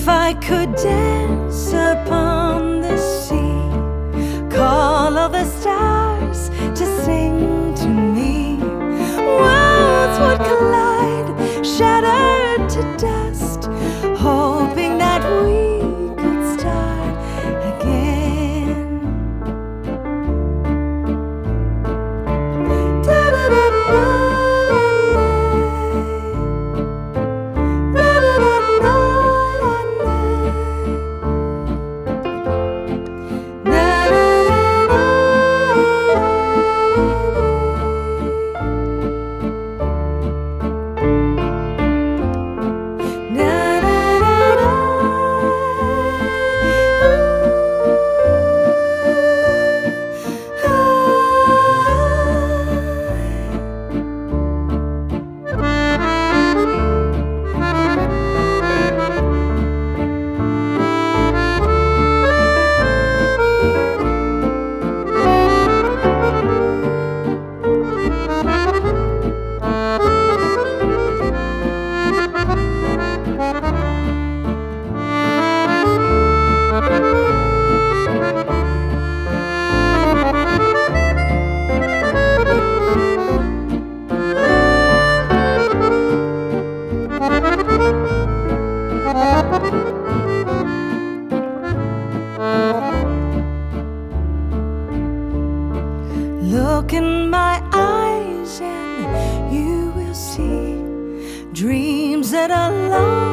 If I could dance upon the sea, call all the stars to sing to me, worlds would collide, shattered to dust, hoping that we could start again. Look in my eyes and you will see dreams that are long